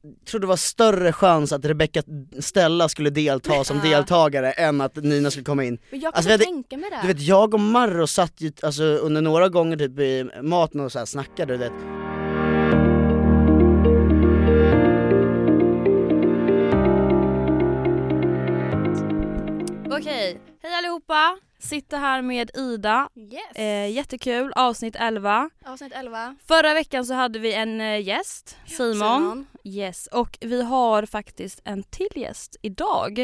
tror det var större chans att Rebecca Stella skulle delta som deltagare än att Nina skulle komma in. Men jag kan tänka mig det. Du vet, jag och Marro satt ju alltså, under några gånger typ i maten och så här snackade, du vet. Okej, hej allihopa. Sitter här med Ida. Yes. Jättekul, avsnitt 11. Avsnitt 11. Förra veckan så hade vi en gäst, Simon. Yes, och vi har faktiskt en till gäst idag.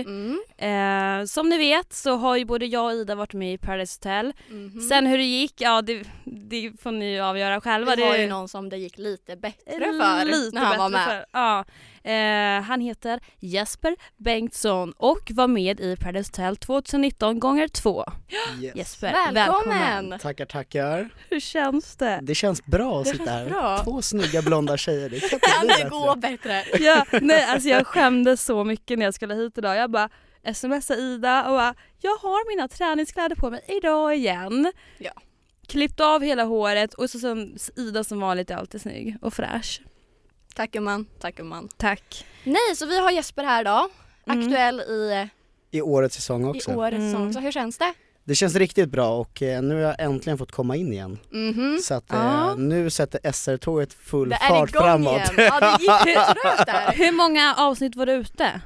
Som ni vet så har ju både jag och Ida varit med i Paradise Hotel. Sen hur det gick, ja det får ni ju avgöra själva. Det var ju någon som det gick lite bättre för när han var med. Ja. Han heter Jesper Bengtsson och var med i Paradise Hotel 2019 gånger 2. Yes. Jesper, välkommen! Tackar. Hur känns det? Det känns bra att sitta här. Bra. 2 snygga blonda tjejer. Det Kan det gå bättre? Ja, nej, alltså jag skämdes så mycket när jag skulle hit idag. Jag bara smsade Ida och bara, jag har mina träningskläder på mig idag igen. Ja. Klippt av hela håret och så som Ida som var lite alltid snygg och fräsch. Tackar man. Tack. Nej, så vi har Jesper här då. Aktuell I årets säsong också. i årets säsong. Så hur känns det? Det känns riktigt bra och nu har jag äntligen fått komma in igen. Så att nu sätter SR-tåget full fart framåt. Igen. Ja, det gick trögt där. Hur många avsnitt var du ute?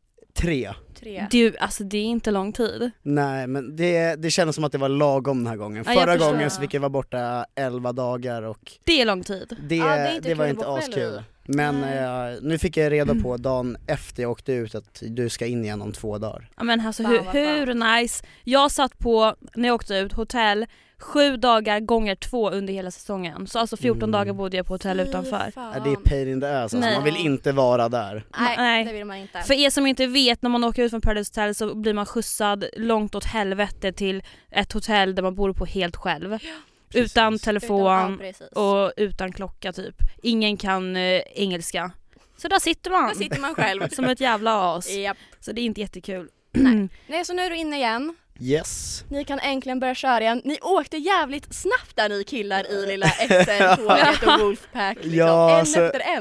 3. Alltså det är inte lång tid. Nej, men det kändes som att det var lagom den här gången. Ja, Förra gången så fick jag vara borta 11 dagar och det är lång tid. det var inte askul. Men nu fick jag reda på dagen efter jag åkte ut att du ska in igen om 2 dagar. Ja, men alltså hur nice. Jag satt på, när jag åkte ut, hotell 7 dagar gånger 2 under hela säsongen. Så alltså 14 dagar bodde jag på hotell utanför. Det är pain in the ass, alltså. Man vill inte vara där. Nej, det vill man inte. För er som inte vet, när man åker ut från Paradise Hotel så blir man skjutsad långt åt helvete till ett hotell där man bor på helt själv. Utan telefon och utan klocka typ. Ingen kan engelska. Så där sitter man själv. Som ett jävla as. Yep. Så det är inte jättekul. Nej, så nu är du inne igen. Yes. Ni kan äntligen börja köra igen. Ni åkte jävligt snabbt där, ni killar i lilla SL-tåget och Wolfpack liksom. Ja, en efter en.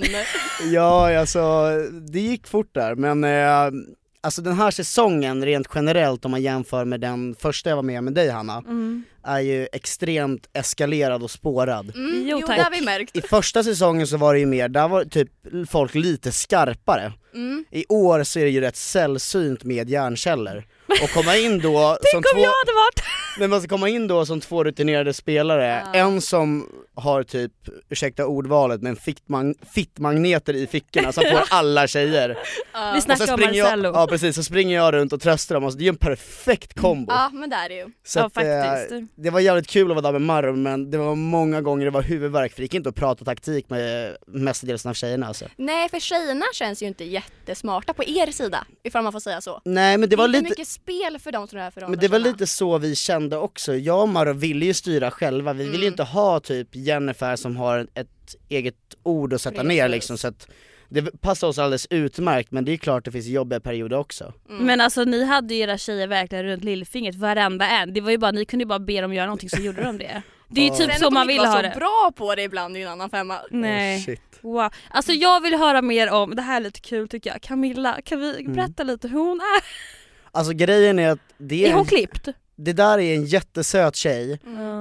Ja, alltså det gick fort där. Men alltså den här säsongen rent generellt, om man jämför med den första jag var med dig, Hanna, är ju extremt eskalerad och spårad. Jo, det har vi märkt. I första säsongen så var det ju mer, där var typ folk lite skarpare. I år så är det ju rätt sällsynt med hjärnkällor. Och komma in då som Tänk om jag hade varit. Men man ska komma in då som 2 rutinerade spelare. En som har typ, ursäkta ordvalet, men fittmagneter i fickorna som får alla tjejer. Vi snackar om Marcello. Ja, precis, så springer jag runt och tröstar dem. Alltså, det är ju en perfekt kombo. Ja, men det är det ju. Så att, faktiskt. det var jävligt kul att vara där med Marro, men det var många gånger det var huvudvärk, för det gick inte att prata taktik med mestadels av tjejerna alltså. Nej, för tjejerna känns ju inte jättesmarta på er sida, ifall man får säga så. Nej, men det var inte lite mycket spel för dem, tror jag, för dem. Men det var lite så vi kände också. Jag och Marro ville ju styra själva. Vi ville ju inte ha typ Jennifer som har ett eget ord att sätta ner liksom, så att det passar oss alldeles utmärkt, men det är klart det finns jobbiga perioder också. Men alltså ni hade ju era tjejer verkligen runt lillfingret, varenda en. Det var ju bara, ni kunde ju bara be dem göra någonting så gjorde de det. Det är ju typ så man vill ha det. Så bra på det ibland i en annan femma. Nej. Shit. Wow. Alltså jag vill höra mer om, det här är lite kul tycker jag. Camilla, kan vi berätta lite hur hon är? Alltså grejen är att det är hon klippt? Det där är en jättesöt tjej.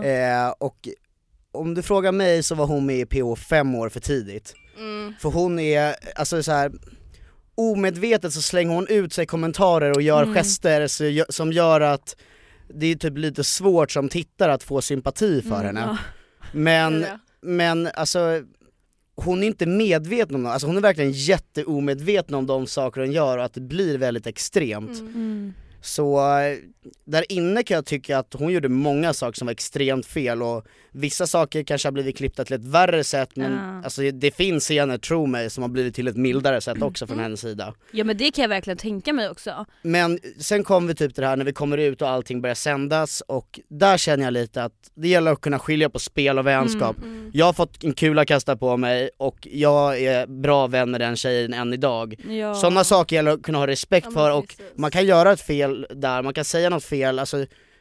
Och om du frågar mig så var hon med i PH 5 år för tidigt. För hon är, alltså så här, omedvetet så slänger hon ut sig kommentarer och gör gester som gör att det är typ lite svårt som tittare att få sympati för henne. Men alltså hon är inte medveten om det. Alltså hon är verkligen jätteomedveten om de saker hon gör och att det blir väldigt extremt. Så där inne kan jag tycka att hon gjorde många saker som var extremt fel, och vissa saker kanske har blivit klippta till ett värre sätt, men alltså, det finns scener, tro mig, som har blivit till ett mildare sätt också från hennes sida. Ja, men det kan jag verkligen tänka mig också. Men sen kom vi typ till det här när vi kommer ut och allting börjar sändas, och där känner jag lite att det gäller att kunna skilja på spel och vänskap. Jag har fått en kula kastad på mig och jag är bra vän med den tjejen än idag. Sådana saker gäller att kunna ha respekt för, och man kan göra ett fel där, man kan säga något fel, alltså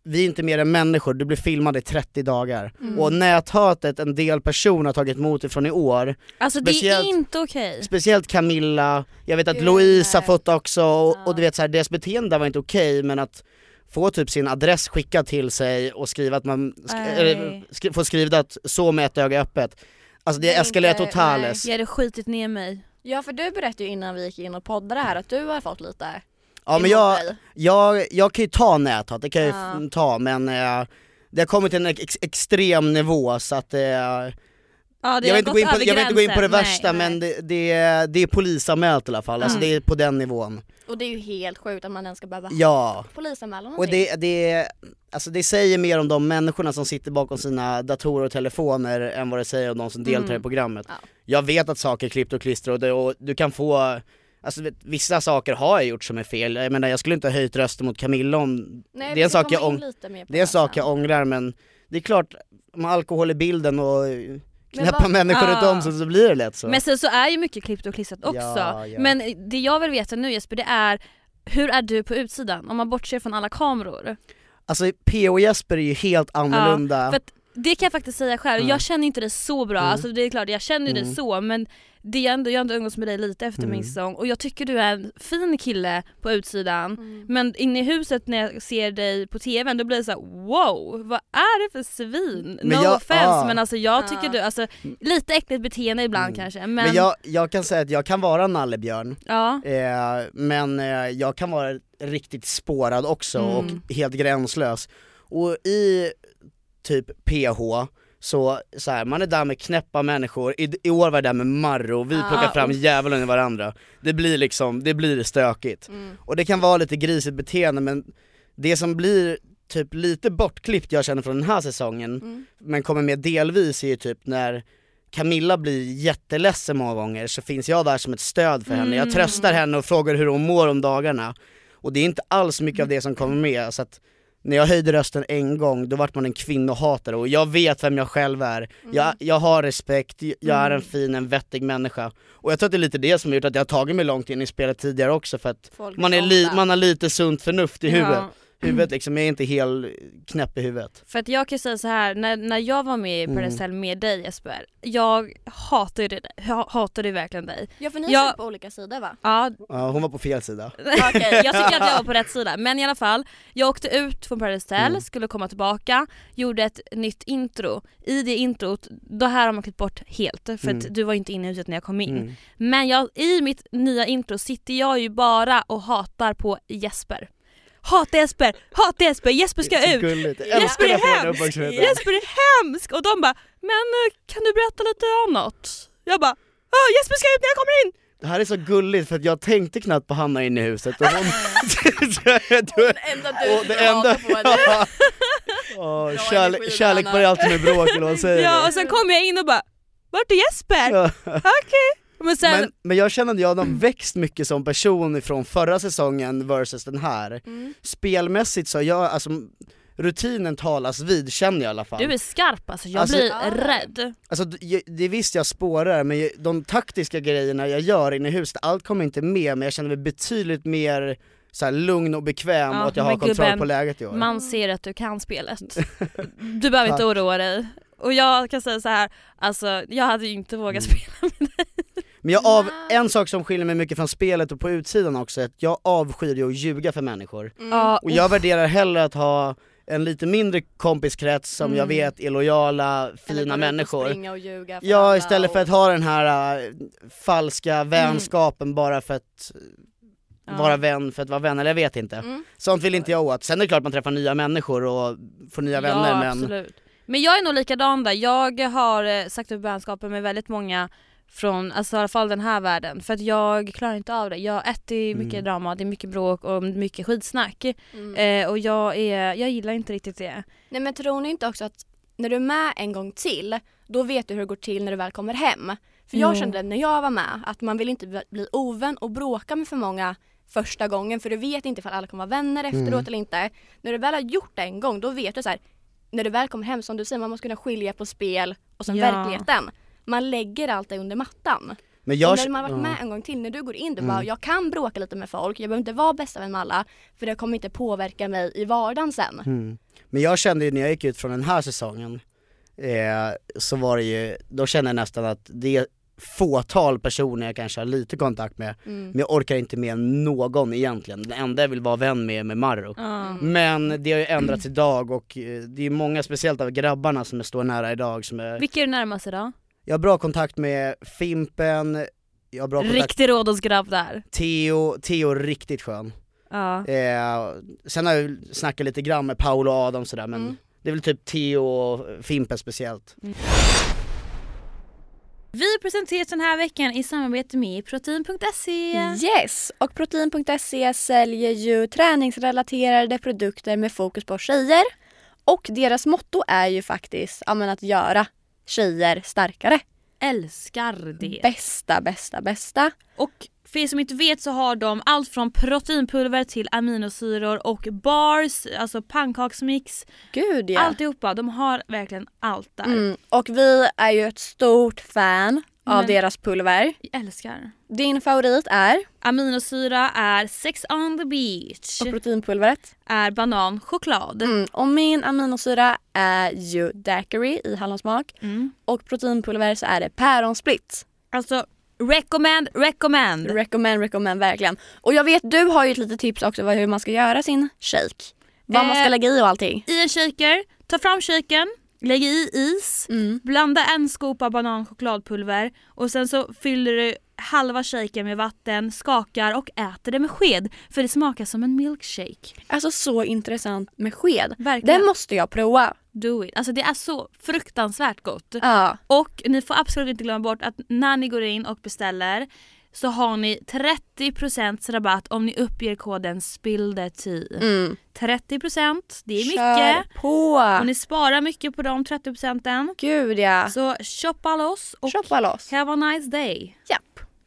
vi är inte mer än människor, du blir filmad i 30 dagar. Och näthatet en del personer har tagit emot ifrån i år. Alltså det är inte okej. Speciellt Camilla, jag vet att Louise har fått också, och du vet så här, deras beteende var inte okej, men att få typ sin adress skickad till sig och skriva att man får skriva att så med ett öga öppet. Alltså det eskalerar totalt. Jag hade skitit ner mig. Ja, för du berättade ju innan vi gick in och poddade här att du har fått lite. Ja, men jag kan ju ta näthat, det kan jag ju ta, men det har kommit till en extrem nivå så att jag vill inte gå in på det värsta, men det är polisanmält i alla fall, alltså det är på den nivån. Och det är ju helt sjukt att man ens ska behöva polisanmäla någonting. Och det säger mer om de människorna som sitter bakom sina datorer och telefoner än vad det säger om de som deltar i programmet. Jag vet att saker är klippt och klistrar och du kan få, alltså vissa saker har jag gjort som är fel. Jag menar, jag skulle inte ha höjt rösten mot Camilla om det är en sak jag ångrar, men det är klart, om alkohol i bilden och knäppa människor runt om så blir det lätt så. Men sen så är ju mycket klippt och klistrat också. Ja. Men det jag vill veta nu, Jesper, det är hur är du på utsidan om man bortser från alla kameror? Alltså P.O. och Jesper är ju helt annorlunda. För att det kan jag faktiskt säga själv. Jag känner inte det så bra. Alltså det är klart, jag känner det så, men det är jag har ändå umgåtts med dig lite efter min säsong, och jag tycker du är en fin kille på utsidan, men inne i huset när jag ser dig på tvn då blir det så här: wow, vad är det för svin? No offense, men alltså jag tycker du, alltså lite äckligt beteende ibland kanske, men jag kan säga att jag kan vara nallebjörn, men jag kan vara riktigt spårad också och helt gränslös, och i typ PH så här, man är där med knäppa människor. I år var det där med Marro. Vi plockar fram djävulen i varandra. Det blir stökigt. Och det kan vara lite grisigt beteende, men det som blir typ lite bortklippt jag känner från den här säsongen, men kommer med delvis, är ju typ när Camilla blir jätteledsen många gånger, så finns jag där som ett stöd för henne. Jag tröstar henne och frågar hur hon mår om dagarna. Och det är inte alls mycket av det som kommer med, så att när jag höjde rösten en gång, då vart man en kvinnohatare, och jag vet vem jag själv är. Jag har respekt, jag är en vettig människa. Och jag tror att det är lite det som har gjort att jag har tagit mig långt in i spelet tidigare också, för att man har lite sunt förnuft i huvudet. Huvudet liksom är inte helt knäpp i huvudet. För att jag kan säga så här, när jag var med i Paradise Hotel med dig, Jesper, jag hatade verkligen dig. Ja, för ni satt på olika sidor, va? Ja, hon var på fel sida. Okej, jag tycker att jag var på rätt sida. Men i alla fall, jag åkte ut från Paradise Hotel, skulle komma tillbaka, gjorde ett nytt intro. I det introt, då här har man klippt bort helt, för att du var inte inne i huset när jag kom in. Men i mitt nya intro sitter jag ju bara och hatar på Jesper. Hata Jesper, Jesper ska ut. Jesper är hemsk. Och de bara, men kan du berätta lite om något? Jag bara, Jesper ska ut när jag kommer in. Det här är så gulligt, för att jag tänkte knappt på Hanna inne i huset, och hon kärlek var alltid med bråk, eller vad säger du? Ja, och sen kom jag in och bara, vart är Jesper? Okej. Men jag känner att jag har växt mycket som person från förra säsongen versus den här. Spelmässigt så alltså rutinen talas vid, känner jag i alla fall. Du är skarp, alltså jag blir rädd. Alltså det visst jag spårar, men de taktiska grejerna jag gör inne i huset, allt kommer inte med, men jag känner mig betydligt mer så här lugn och bekväm, och att jag har kontroll på läget i år. Man ser att du kan spelet. Du behöver inte oroa dig. Och jag kan säga så här, alltså jag hade ju inte vågat spela med dig. Men en sak som skiljer mig mycket från spelet och på utsidan också är att jag avskyr ju att ljuga för människor. Och jag värderar hellre att ha en lite mindre kompiskrets som jag vet är lojala, fina människor. Och ljuga för istället för att ha den här falska vänskapen bara för att vara vän för att vara vän, eller jag vet inte. Sånt vill inte jag åt. Sen är det klart man träffar nya människor och får nya vänner, men absolut. Men jag är nog likadan där. Jag har sagt upp vänskapen med väldigt många från, alltså i alla fall den här världen, för att jag klarar inte av det. Det är mycket drama, det är mycket bråk och mycket skitsnack. Och jag gillar inte riktigt det. Nej, men tror ni inte också att när du är med en gång till, då vet du hur det går till när du väl kommer hem? För jag kände när jag var med att man vill inte bli ovän och bråka med för många första gången, för du vet inte ifall alla kommer vara vänner efteråt eller inte. När du väl har gjort det en gång, då vet du så här, när du väl kommer hem, som du säger, man måste kunna skilja på spel och sen verkligheten. Man lägger allt det under mattan. Men jag, och när man har varit med en gång till, när du går in, du bara, jag kan bråka lite med folk, jag behöver inte vara bästa vän med alla, för det kommer inte påverka mig i vardagen sen. Men jag kände ju när jag gick ut från den här säsongen, så var det ju, då kände jag nästan att det är fåtal personer jag kanske har lite kontakt med, men jag orkar inte med någon egentligen. Den enda jag vill vara vän med Marro. Men det har ju ändrats idag, och det är många, speciellt av grabbarna som står nära idag som är... Vilka är du närmast idag? Jag har bra kontakt med Fimpen, jag har bra kontakt... Riktig rådosgrabb där. Theo är riktigt skön. Ja. Sen har jag snackat lite grann med Paolo och Adam sådär, men det är väl typ Theo och Fimpen speciellt. Vi presenteras den här veckan i samarbete med Protein.se. Yes, och Protein.se säljer ju träningsrelaterade produkter med fokus på tjejer. Och deras motto är ju faktiskt att göra tjejer starkare. Älskar det. Bästa. Och för er som inte vet så har de allt från proteinpulver till aminosyror och bars, alltså pannkaksmix. Gud ja. Alltihopa, de har verkligen allt där. Och vi är ju ett stort fan av deras pulver. Jag älskar. Din favorit är? Aminosyra är Sex on the beach. Och proteinpulvret? Är bananchoklad. Och min aminosyra är ju daiquiri i hallonsmak. Och proteinpulver så är det päronsplitt. Alltså recommend verkligen. Och jag vet, du har ju ett litet tips också hur man ska göra sin shake. Vad man ska lägga i och allting. I en shaker, ta fram shaken, lägg i is, blanda en skopa bananchokladpulver och sen så fyller du halva shaken med vatten, skakar och äter det med sked, för det smakar som en milkshake. Alltså så intressant med sked. Verkligen. Det måste jag prova. Do it. Alltså det är så fruktansvärt gott. Ja. Och ni får absolut inte glömma bort att när ni går in och beställer så har ni 30% rabatt om ni uppger koden SPILLDETI. 30%, det är Kör mycket. på. Och ni sparar mycket på de 30%. Gud ja. Så shoppa loss och Shoppa loss. have a nice day. Japp.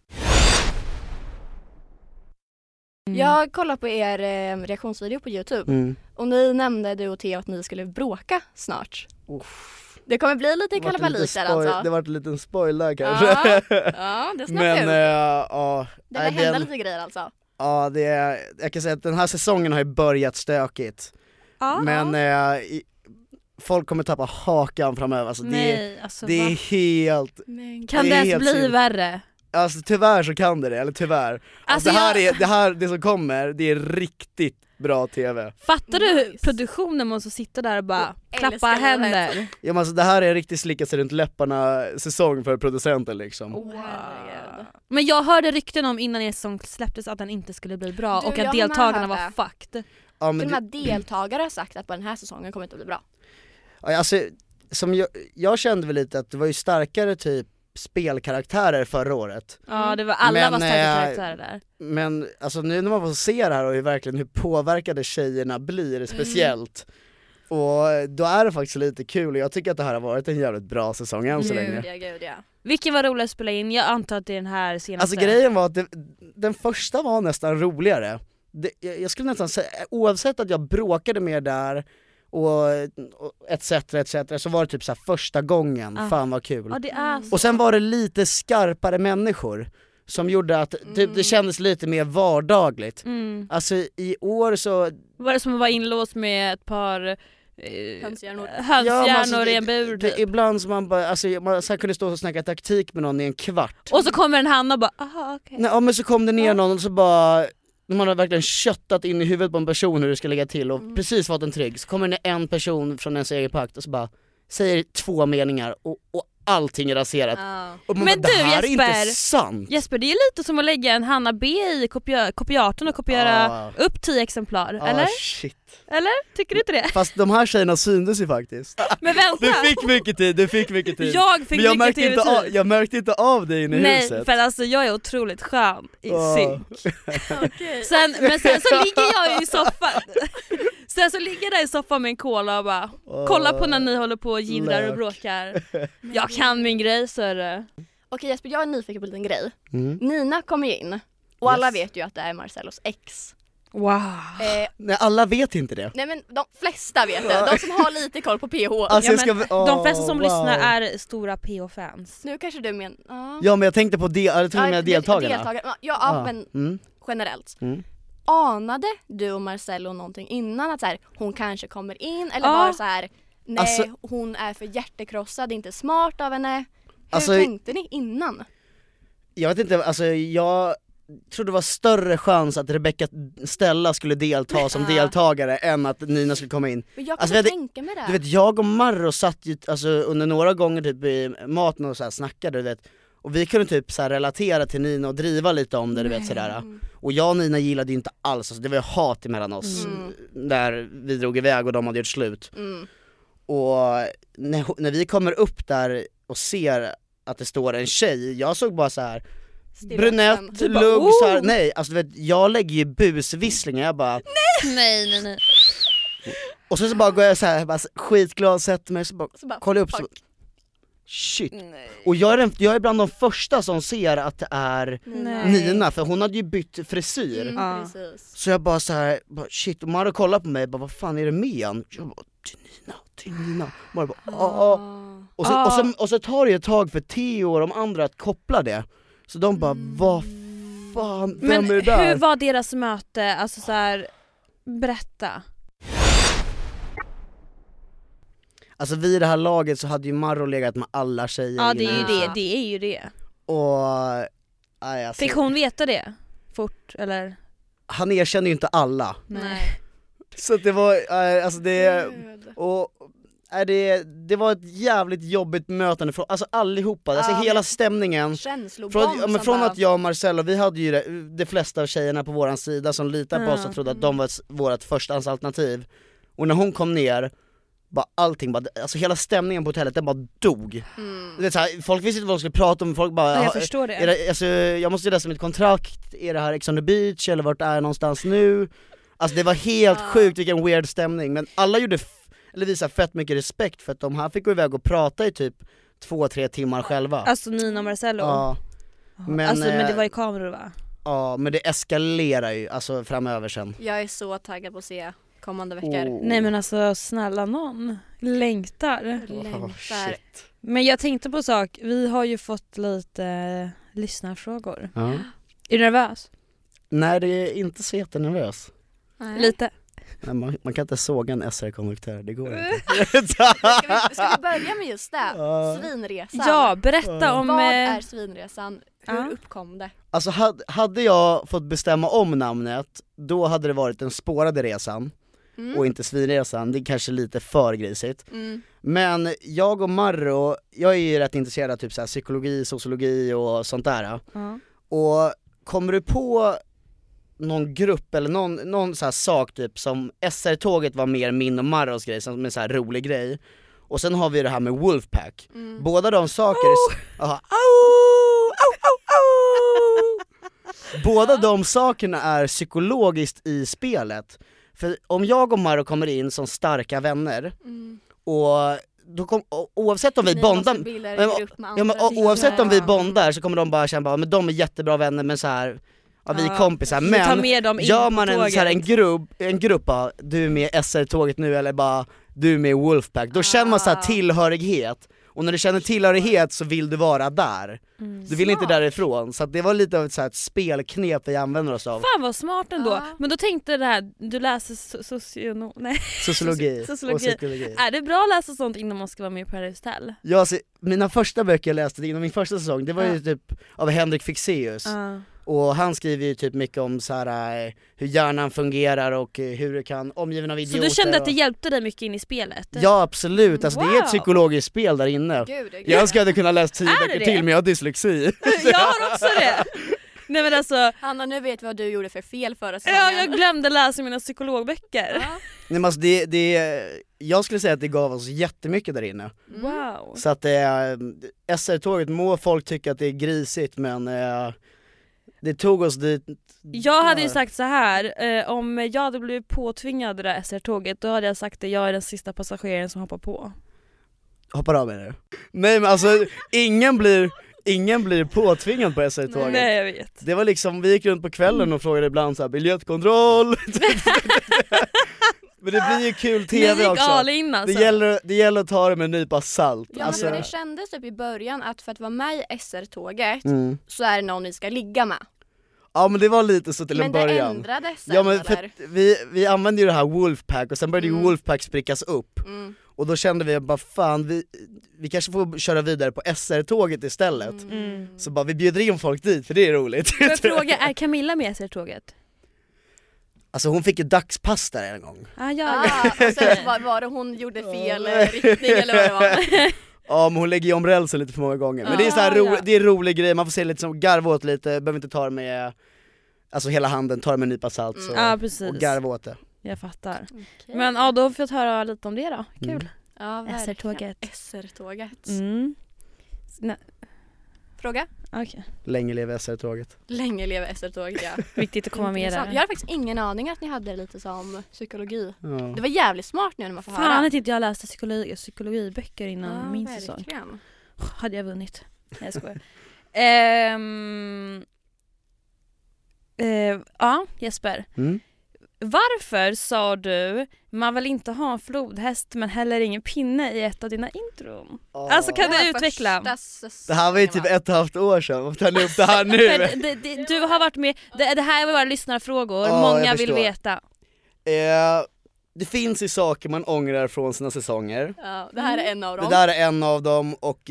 Jag kollar på er reaktionsvideo på YouTube. Och ni nämnde, du och Theo, att ni skulle bråka snart. Det kommer bli lite kalabalik där alltså. Det var en liten spoil där kanske. Ja, det är snabbt ut. Det var hända lite grejer alltså. Ja, jag kan säga att den här säsongen har ju börjat stökigt. Men folk kommer tappa hakan framöver. Alltså, det är helt... Kan det ens bli värre? Alltså tyvärr så kan det, eller tyvärr. Alltså, det som kommer, det är riktigt bra tv. Fattar du produktionen måste sitta där och bara klappa händer? Ja, men alltså, det här är riktigt slicka sig runt läpparna säsong för producenten liksom. Men jag hörde rykten om innan er säsong släpptes att den inte skulle bli bra och att deltagarna var fucked. Ja, men de här deltagare har sagt att på den här säsongen kommer inte bli bra. Ja, alltså, som jag kände väl lite att det var ju starkare typ spelkaraktärer förra året. Ja, det var alla var starka karaktärer där. Men alltså nu när man får se det här och hur påverkade tjejerna blir speciellt. Och då är det faktiskt lite kul, och jag tycker att det här har varit en jävligt bra säsong än så länge. Gud, ja. Vilken var rolig att spela in? Jag antar att det är den här senaste. Alltså grejen var att den första var nästan roligare. Jag skulle nästan säga, oavsett att jag bråkade med där och etc, så var det typ så här första gången, fan vad kul. Ja, det är så. Och sen var det lite skarpare människor som gjorde att det kändes lite mer vardagligt. Alltså i år så var det som att vara inlåst med ett par hönshjärnor i en bur typ. Ibland som man bara, alltså man så kunde stå och snacka taktik med någon i en kvart. Och så kommer en Hanna och bara, aha okej. Nej, men så kom det ner någon och så bara, man har verkligen köttat in i huvudet på en person hur det ska lägga till och precis fått en trygg. Så kommer det en person från ens egen pakt och så bara säger 2 meningar och allting är raserat. Och man men bara, du det här Jesper, är inte sant. Jesper, det är lite som att lägga en Hanna B i kopiatorn och kopiera upp 10 exemplar, eller? Shit. Eller? Tycker du inte det? Fast de här tjejerna syndes ju faktiskt. Men vänta! Du fick mycket tid. Jag fick men mycket tid. Jag märkte inte av dig inne i huset. Nej, för alltså jag är otroligt skön i synk. Okay. Men sen så ligger jag i soffan. Sen så ligger jag där i soffan med en cola och bara kolla på när ni håller på och gillrar och bråkar. Jag kan min grej, så är det. Okej Jesper, jag är nyfiken på en liten grej. Nina kommer in och alla vet ju att det är Marcellos ex. Wow. Nej, alla vet inte det. Nej men de flesta vet det, de som har lite koll på PH. Alltså, De flesta som lyssnar är stora PH-fans. Nu kanske du Ja, men jag tänkte på deltagarna. Men generellt. Anade du och Marcello någonting innan att så här, hon kanske kommer in eller bara så här, nej alltså, hon är för hjärtekrossad, det är inte smart av henne. Hur tänkte ni innan? Jag vet inte, alltså jag tror det var större chans att Rebecca Stella skulle delta som deltagare än att Nina skulle komma in. Men jag kan tänka mig det. Du vet, jag och Marro satt ju alltså, under några gånger typ i maten och så här snackade, du vet. Och vi kunde typ så här relatera till Nina och driva lite om det, du vet sådär. Och jag och Nina gillade ju inte alls, alltså, det var ju hat emellan oss där vi drog iväg och de hade gjort slut. Och när vi kommer upp där och ser att det står en tjej, jag såg bara så här brunett, lugg så här, nej, alltså du vet, jag lägger ju busvisslingar, jag bara nej. Och så bara går jag så här, bara skitglad, sätter mig så bara kollar upp så shit. Nej. Och jag är bland de första som ser att det är Nina, för hon hade ju bytt frisyr. Så jag bara så här, shit, och Mara kollar på mig, bara vad fan är det med han? Jag bara, till Nina. Mara bara, Och så tar det ett tag för Theo och de andra att koppla det. Så de bara, vad fan, vem är det där? Hur var deras möte? Alltså så här, berätta. Alltså vid det här laget så hade ju Marro legat med alla tjejer. Ja, det är ju det. Och alltså, fick hon veta det fort, eller? Han erkände ju inte alla. Nej. Så det var, alltså det... Och det var ett jävligt jobbigt mötande från, alltså allihopa, alltså hela stämningen från att jag och Marcello, vi hade ju de flesta av tjejerna på våran sida som litade på oss och trodde att de var vårt förstahandsalternativ. Och när hon kom ner, bara allting bara, alltså hela stämningen på hotellet, den bara dog. Det är så här, folk visste inte vad de skulle prata om, folk bara, jag förstår det. Alltså, jag måste läsa mitt kontrakt, är det här Ex on the Beach eller vart är jag någonstans nu? Alltså det var helt sjukt vilken weird stämning, men alla gjorde visar fett mycket respekt för att de här fick gå iväg och prata i typ 2-3 timmar själva. Alltså Nina och Marcello? Ja. Men det var i kameror, va? Ja, men det eskalerar ju alltså framöver sen. Jag är så taggad på att se kommande veckor. Nej men alltså snälla någon. Längtar. Men jag tänkte på sak, vi har ju fått lite lyssnarfrågor. Är du nervös? Nej, det är inte så jättenervös. Lite. Nej, man kan inte såga en SR-konduktör, det går inte. Ska vi börja med just det? Svinresan. Ja, berätta om... Vad är Svinresan? Hur uppkom det? Alltså hade jag fått bestämma om namnet, då hade det varit den spårade resan och inte Svinresan. Det är kanske lite för grisigt. Men jag och Marro, jag är ju rätt intresserad av typ så här psykologi, sociologi och sånt där. Och kommer du på någon grupp eller någon så här sak typ som SR-tåget var mer min och Marros grej, som en så här rolig grej. Och sen har vi det här med Wolfpack. Båda de saker båda de sakerna är psykologiskt i spelet. För om jag och Marro kommer in som starka vänner och då oavsett om vi bondar, oavsett om vi bondar så kommer de bara känna bara, men de är jättebra vänner, men så här, ja, vi är kompisar, men gör man en grupp du är med i SR-tåget nu eller bara du är med i Wolfpack, då känner man så här tillhörighet. Och när du känner tillhörighet så vill du vara där. Du vill inte därifrån. Så att det var lite av ett, så här, ett spelknep vi använder oss av. Fan vad smart ändå. Men då tänkte det här, du läser sociologi. Och psykologi. Är det bra att läsa sånt innan man ska vara med på Paradise Hotel? Ja, alltså, mina första böcker jag läste inom min första säsong, det var ju typ av Henrik Fexeus. Och han skriver ju typ mycket om så här, hur hjärnan fungerar och hur du kan omgiven av idioter. Så du kände att det hjälpte dig mycket in i spelet? Ja, absolut. Alltså, det är ett psykologiskt spel där inne. Gud. Jag ska kunna läsa 10 böcker till, men jag har dyslexi. Jag har också det. Nej, men alltså, Hanna, nu vet vi vad du gjorde för fel förra säsongen. Ja, jag glömde läsa mina psykologböcker. Nej, men alltså, jag skulle säga att det gav oss jättemycket där inne. Wow. Så att SR-tåget må folk tycka att det är grisigt, men det tog oss dit. Jag hade ju sagt så här, om jag hade blivit påtvingad det där SR-tåget, då hade jag sagt att jag är den sista passageraren som hoppar på. Hoppar av med det? Nej, men alltså ingen blir ingen blir påtvingad på SR-tåget. Nej, jag vet. Det var liksom, vi gick runt på kvällen och frågade ibland så här, biljettkontroll. Men det blir ju kul tv också. All alltså. Det gäller att ta det med en nypa salt. Ja, alltså... men det kändes typ i början att för att vara med i SR-tåget så är det någon ni ska ligga med. Ja men det var lite så till en början. Men det ändrades sen, ja, men för vi använde ju det här Wolfpack och sen började ju Wolfpack sprickas upp. Och då kände vi bara fan, vi kanske får köra vidare på SR-tåget istället. Så bara vi bjuder in folk dit för det är roligt. Får jag fråga, är Camilla med SR-tåget? Alltså hon fick ju dagspass där en gång. Och sen var det hon gjorde fel riktning eller vad det var. Ja men hon lägger ju om rälsen lite för många gånger. Men det är så här det är en rolig grej, man får se lite som garva åt lite, behöver inte ta det med alltså hela handen, ta det med en nypa salt så, precis. och garva åt det. Jag fattar. Okay. Men då får jag höra lite om det då. Kul. Ja, SR-tåget. SR-tåget. Fråga? Okay. Länge leve SR-tåget. Länge leve SR-tåget, ja. Viktigt att komma med där. Jag hade faktiskt ingen aning att ni hade lite som psykologi. Ja. Det var jävligt smart nu när man får höra. Fan att inte jag läste psykologiböcker innan min verkligen. säsong. Hade jag vunnit. Nej, jag skojar. Ja, Jesper. Varför sa du man vill inte ha en flodhäst men heller ingen pinne i ett av dina intron? Alltså kan du utveckla? Det här var ju typ 1,5 år sedan, varför tar ni upp det här nu? Du har varit med, det här var våra lyssnarfrågor, många vill veta. Det finns ju saker man ångrar från sina säsonger. Ja, det här är en av dem. Det där är en av dem och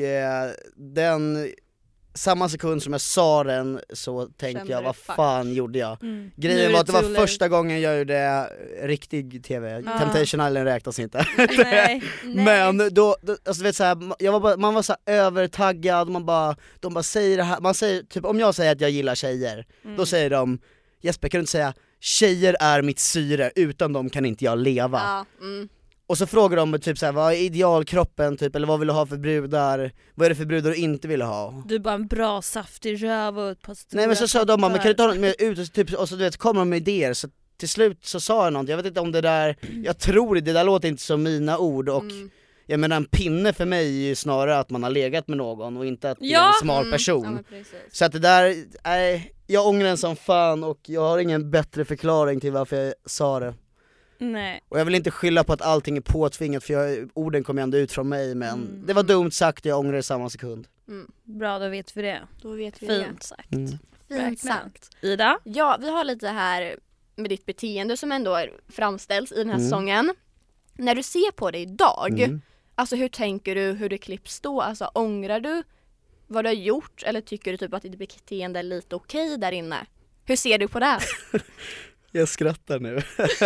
samma sekund som jag sa den så tänkte jag, vad fan gjorde jag? Grejen var att det var första gången jag gjorde riktig tv. Temptation Island räknas inte. Nej. Men då alltså vet så här, man var så här övertaggad, de bara säger det här, man säger typ om jag säger att jag gillar tjejer, då säger de Jesper kan du inte säga tjejer är mitt syre, utan dem kan inte jag leva. Och så frågar de typ såhär, vad är idealkroppen typ, eller vad vill du ha för brudar? Vad är det för brudar du inte vill ha? Du är bara en bra saftig röv och ett par stora. Nej men så sa de, men kan du ta något med ut och, typ, och så du vet, kommer de med idéer, så till slut så sa jag något, jag vet inte om det där, jag tror det där låter inte som mina ord och jag menar en pinne för mig är ju snarare att man har legat med någon och inte att det är en smal person. Så att det där, jag ångrar den som fan och jag har ingen bättre förklaring till varför jag sa det. Nej. Och jag vill inte skylla på att allting är påtvingat för orden kommer ändå ut från mig, men det var dumt sagt, jag ångrar det samma sekund. Bra, då vet vi det. Då vet vi Fint sagt. Fint sagt. Ida? Ja, vi har lite här med ditt beteende som ändå framställs i den här säsongen. När du ser på det idag, alltså hur tänker du, hur det klipps då? Alltså ångrar du vad du har gjort eller tycker du typ att ditt beteende är lite okej där inne? Hur ser du på det? Jag skrattar nu.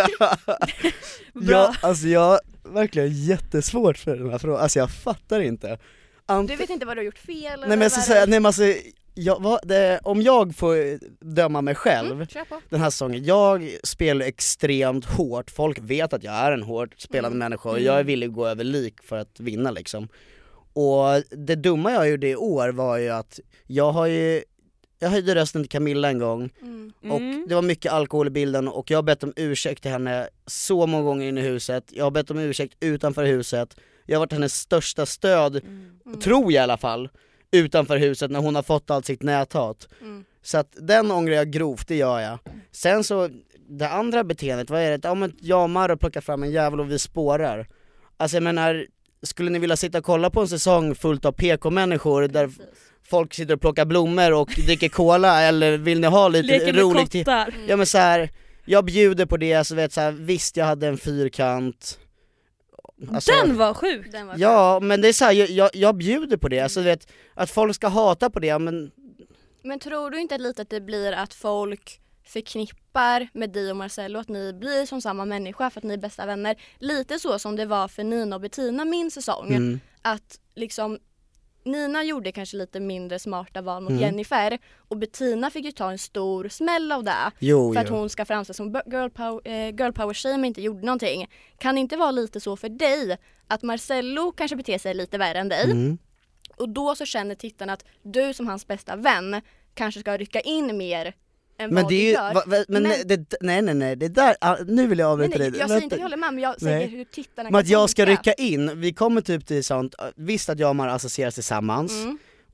Jag har verkligen jättesvårt för den här frågan. Alltså jag fattar inte. Du vet inte vad du har gjort fel? Nej men jag ska säga, om jag får döma mig själv den här säsongen, jag spelar extremt hårt. Folk vet att jag är en hårt spelande människa och jag är villig att gå över lik för att vinna liksom. Och det dumma jag gjorde i år var ju att jag höjde rösten till Camilla en gång och det var mycket alkohol i bilden och jag har bett om ursäkt till henne så många gånger in i huset. Jag har bett om ursäkt utanför huset. Jag har varit hennes största stöd, tror jag i alla fall, utanför huset när hon har fått allt sitt näthat. Så att den ångrar jag grovt, det gör jag. Sen så, det andra beteendet, vad är det? Ja men jag och Maro plockar fram en jävel och vi spårar. Alltså jag menar, skulle ni vilja sitta och kolla på en säsong fullt av PK-människor där folk sitter och plockar blommor och dricker cola, eller vill ni ha lite roligt till? Ja men så här, jag bjuder på det, alltså vet så här, visst jag hade en fyrkant. Alltså, den var sjuk. Ja, men det är så här, jag bjuder på det, alltså vet att folk ska hata på det, men tror du inte lite att det blir att folk förknippar med dig och Marcello att ni blir som samma människa för att ni är bästa vänner? Lite så som det var för Nina och Bettina min säsong. Att liksom Nina gjorde kanske lite mindre smarta val mot Jennifer och Bettina fick ju ta en stor smäll av det för att hon ska framstå som girl power tjej men inte gjorde någonting. Kan det inte vara lite så för dig att Marcello kanske beter sig lite värre än dig och då så känner tittarna att du som hans bästa vän kanske ska rycka in mer än men vad det du är ju, gör. Nej, det där, nu vill jag avbryta dig. Jag säger inte att jag håller med, men jag säger hur tittarna men att jag ska rycka in, vi kommer typ till sånt, visst att jag och Mara associeras tillsammans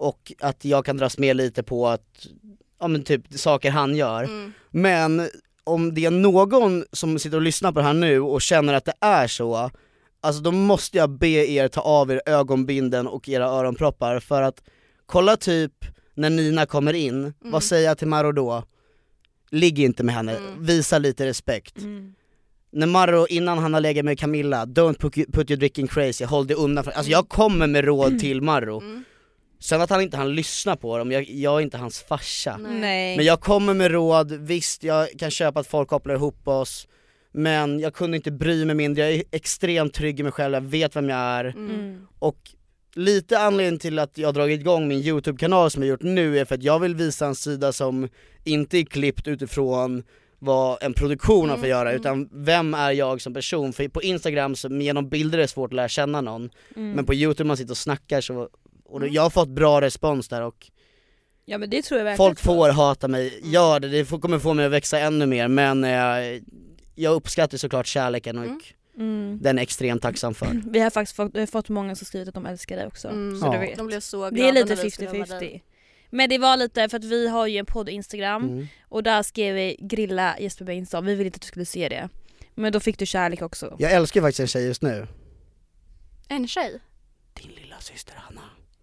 och att jag kan dras med lite på att, ja men typ saker han gör. Men om det är någon som sitter och lyssnar på det här nu och känner att det är så, alltså då måste jag be er ta av er ögonbinden och era öronproppar, för att kolla typ när Nina kommer in, vad säger jag till Maro då? Ligg inte med henne, visa lite respekt. När Maro, innan han har legat med Camilla, don't put your drinking crazy, håll dig undan. Alltså jag kommer med råd till Maro. Sen att han lyssnar på dem, jag är inte hans farsa. Nej. Men jag kommer med råd, visst jag kan köpa att folk kopplar ihop oss, men jag kunde inte bry mig mindre, jag är extremt trygg i mig själv, jag vet vem jag är. Och lite anledning till att jag har dragit igång min YouTube-kanal som jag gjort nu är för att jag vill visa en sida som inte är klippt utifrån vad en produktion har för att göra, utan vem är jag som person. För på Instagram så genom bilder är det svårt att lära känna någon, men på YouTube man sitter och snackar så, och jag har fått bra respons där, och ja, men det tror jag verkligen. folk får hata mig, gör det kommer få mig att växa ännu mer, men jag uppskattar såklart kärleken och den är extremt tacksam för. Vi har faktiskt fått många som skrivit att de älskar dig också, så du vet. De blev så glada. Det är lite 50-50. Men det var lite för att vi har ju en podd Instagram och där skrev vi grilla Jesper Bengtsson, vi ville inte att du skulle se det. Men då fick du kärlek också. Jag älskar faktiskt en tjej just nu. En tjej? Din lilla syster Hanna.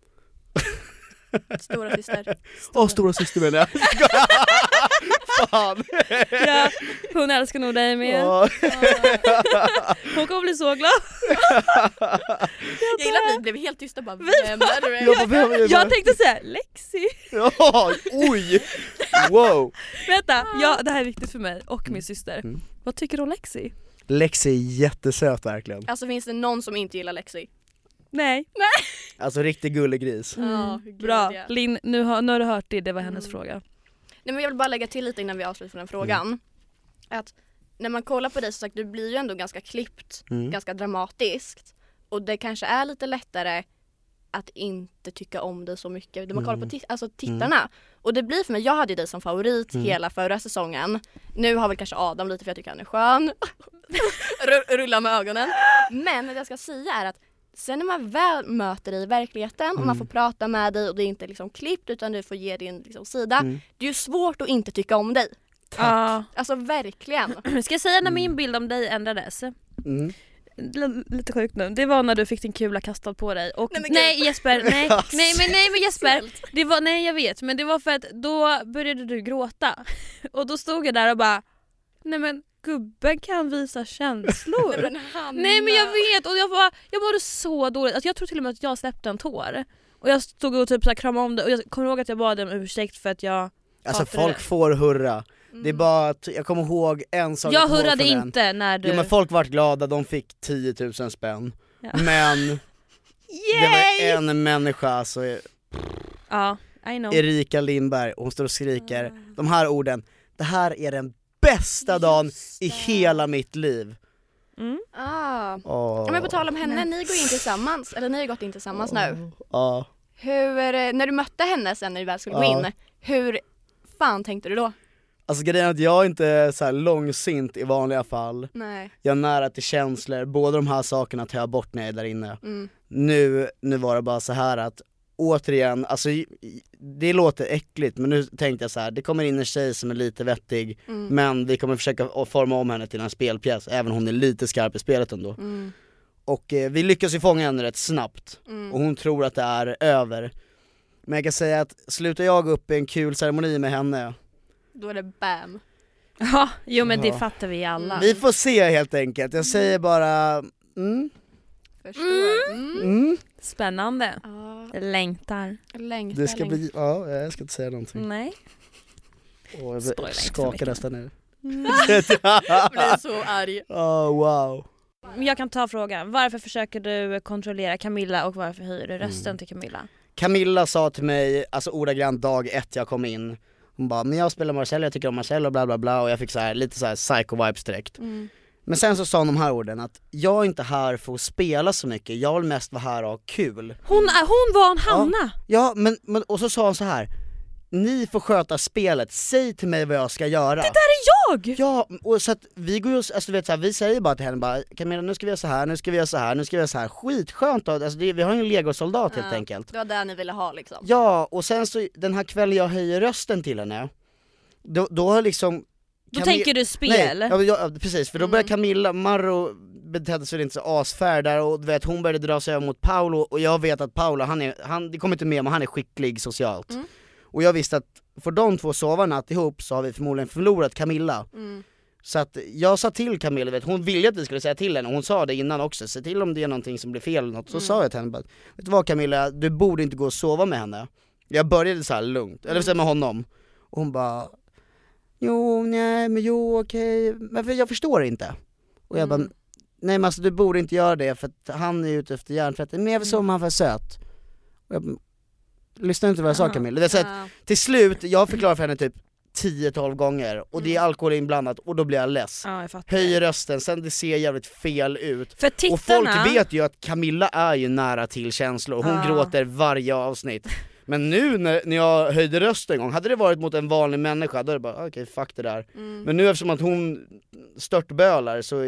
Stora syster. Stora syster menar jag. Fan. Ja, hon älskar nog dig med. Hon kommer bli så glad. Jag gillar att vi blev helt tysta bara. Jag tänkte säga Lexi. Oj. Wow. Vänta, det här är viktigt för mig och min syster. Vad tycker du om Lexi? Lexi är jättesöt verkligen. Alltså finns det någon som inte gillar Lexi? Nej. Alltså riktigt gullig gris. Bra. Linn, nu har du hört det var hennes fråga. Nej, men jag vill bara lägga till lite innan vi avslutar den frågan. Att när man kollar på dig, så sagt, du blir ju ändå ganska klippt, ganska dramatiskt. Och det kanske är lite lättare att inte tycka om dig så mycket. När man kollar på tittarna. Och det blir för mig, jag hade ju dig som favorit hela förra säsongen. Nu har väl kanske Adam lite för jag tycker han är skön. Rulla med ögonen. Men det jag ska säga är att sen när man väl möter dig i verkligheten och man får prata med dig och det är inte liksom klippt utan du får ge din liksom sida. Det är ju svårt att inte tycka om dig. Tack. Alltså verkligen. Ska jag säga när min bild om dig ändrades? Lite sjukt nu. Det var när du fick din kula kastad på dig. Och nej Jesper, nej men Jesper. Det var, nej jag vet, men det var för att då började du gråta. Och då stod jag där och bara, nej men gubben kan visa känslor. Nej men jag vet, och jag mådde så dåligt. Alltså, jag tror till och med att jag släppte en tår. Och jag stod och typ så här kramade om det. Och jag kommer ihåg att jag bad om ursäkt för att jag alltså folk det. Får hurra. Det är bara att jag kommer ihåg en sak. Jag hurrade inte när du... Jo men folk vart glada, de fick 10 000 spänn. Ja. Men det var en människa så ja, I know. Erika Lindberg, hon står och skriker de här orden. Det här är den bästa dagen i hela mitt liv. Men på tal om henne, ni går in tillsammans, eller ni har gått in tillsammans nu. Ja. Hur, när du mötte henne sen när du väl skulle gå in, hur fan tänkte du då? Alltså grejen är att jag är inte så här långsint i vanliga fall. Nej. Jag är nära till känslor, båda de här sakerna tar jag bort när jag är där inne. Nu var det bara så här att återigen, alltså det låter äckligt men nu tänkte jag så här: det kommer in en tjej som är lite vettig men vi kommer försöka forma om henne till en spelpjäs även om hon är lite skarp i spelet ändå. Och vi lyckas ju fånga henne rätt snabbt och hon tror att det är över. Men jag kan säga att slutar jag upp i en kul ceremoni med henne, då är det bam. Ja, jo men det fattar vi alla. Vi får se helt enkelt, jag säger bara Spännande. Längtar. Det ska bli, jag ska inte säga någonting. Nej. Jag skakar nästan nu. Jag blir så arg. Wow. Jag kan ta frågan. Varför försöker du kontrollera Camilla och varför höjer du rösten till Camilla? Camilla sa till mig, alltså ordagrant dag 1 jag kom in. Hon bara, men jag spelar Marcel, jag tycker om Marcel och bla bla bla. Och jag fick så här, lite så här psycho-vibes direkt. Men sen så sa hon de här orden att jag är inte här för att spela så mycket, jag vill mest vara här och ha kul. Hon var en Hanna. Ja men och så sa hon så här: ni får sköta spelet, säg till mig vad jag ska göra. Det där är jag! Ja, och så att vi går ju, alltså du vet så här, vi säger bara till henne bara, Camilla nu ska vi göra så här, nu ska vi göra så här, nu ska vi göra så här. Skitskönt då, alltså vi har ju en legosoldat helt enkelt. Det var det ni ville ha liksom. Ja, och sen så den här kvällen jag höjer rösten till henne, då har liksom Då tänker du spel? Nej, ja, precis, för då börjar Camilla, Marro betedde sig inte så asfärd där, och du vet, hon började dra sig över mot Paolo, och jag vet att Paolo, det kommer inte med, men han är skicklig socialt. Och jag visste att för de två sova natt ihop så har vi förmodligen förlorat Camilla. Så att jag sa till Camilla, vet, hon ville att vi skulle säga till henne, och hon sa det innan också, se till om det är någonting som blir fel eller något. Så sa jag till henne bara, vet du vad Camilla, du borde inte gå och sova med henne. Jag började så här lugnt, eller så med honom. Och hon bara, okej, men jag förstår inte. Och jag bara, nej men alltså du borde inte göra det, för att han är ute efter hjärntvätten, men jag vill som han var söt. Och jag bara, lyssna inte vad jag sa Camilla. Det är så att, till slut, jag förklarar för henne typ 10-12 gånger, och det är alkohol inblandat, och då blir jag less. Höjer rösten, sen det ser jävligt fel ut. För tittarna... Och folk vet ju att Camilla är ju nära till känslor, hon gråter varje avsnitt. Men nu när jag höjde rösten en gång, hade det varit mot en vanlig människa, då är det bara okej, fuck det där. Men nu eftersom att hon störtbölar så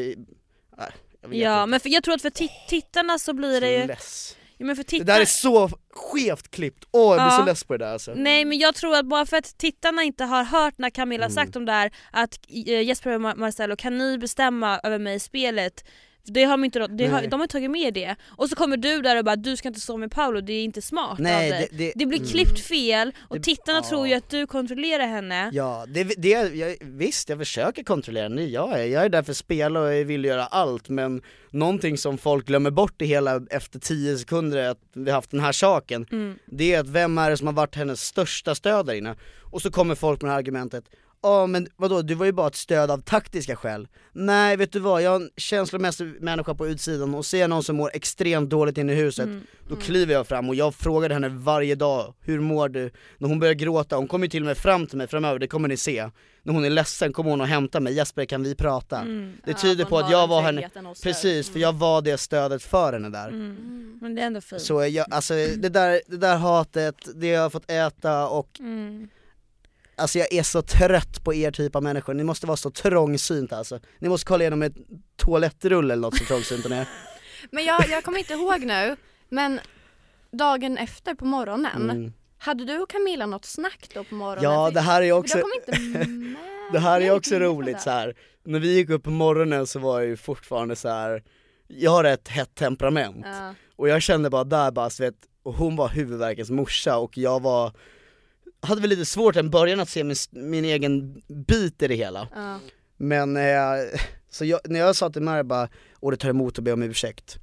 ja, men jag tror att för tittarna så blir det ju... Ja, men för det där är så skevt klippt. Jag blir så less på det där alltså. Nej, men jag tror att bara för att tittarna inte har hört när Camilla sagt om det här, att Jesper och Marcello, kan ni bestämma över mig i spelet? Det har de inte, de har tagit med det. Och så kommer du där och bara, du ska inte stå med Paolo, det är inte smart av dig. Det blir klippt fel, och tittarna tror ju att du kontrollerar henne. Ja, visst, jag försöker kontrollera henne. Jag är där för att spela och jag vill göra allt, men någonting som folk glömmer bort i hela efter 10 sekunder att vi har haft den här saken, det är att vem är det som har varit hennes största stöd där inne? Och så kommer folk med det här argumentet, men vadå, du var ju bara ett stöd av taktiska skäl. Nej, vet du vad, jag är en känslomässig människa på utsidan, och ser någon som mår extremt dåligt inne i huset, då kliver jag fram, och jag frågade henne varje dag, hur mår du? När hon börjar gråta, hon kommer ju till och med fram till mig framöver, det kommer ni se. När hon är ledsen kommer hon och hämta mig, Jesper kan vi prata? Det tyder på att jag var henne, precis, för jag var det stödet för henne där. Men det är ändå fint. Så alltså det där hatet, det jag har fått äta, och alltså jag är så trött på er typ av människor. Ni måste vara så trångsynt alltså. Ni måste kolla igenom ett toalettrull eller något så trångsynt ni är. Men jag kommer inte ihåg nu, men dagen efter på morgonen, hade du och Camilla något snack då på morgonen? Ja, det här är också inte det här är också roligt så här. När vi gick upp på morgonen så var jag ju fortfarande så här. Jag har ett hett temperament. Och jag kände bara där bara, så vet, och hon var huvudvärkens morsa, och jag hade väl lite svårt i början att se min egen bit i det hela. Men så när jag sa till Mary bara, det tar emot att be om ursäkt.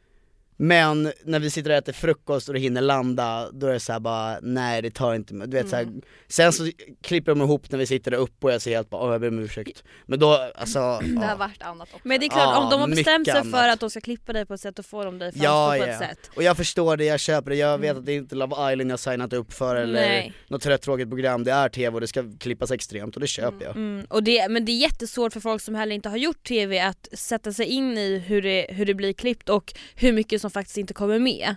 Men när vi sitter och äter frukost och det hinner landa, då är det så här bara, nej det tar inte, du vet så här. Sen så klipper de ihop när vi sitter där uppe och jag ser helt bara, jag ber om ursäkt. Men då, alltså det har varit annat också. Men det är klart, om de har bestämt sig för att de ska klippa dig på ett sätt, då får de dig framstå på ett sätt. Och jag förstår det, jag köper det, jag vet att det är inte Love Island jag signat upp för, eller något rätt tråkigt program, det är tv och det ska klippas extremt, och det köper jag. Men det är jättesvårt för folk som heller inte har gjort tv att sätta sig in i hur det blir klippt, och hur mycket som faktiskt inte kommer med.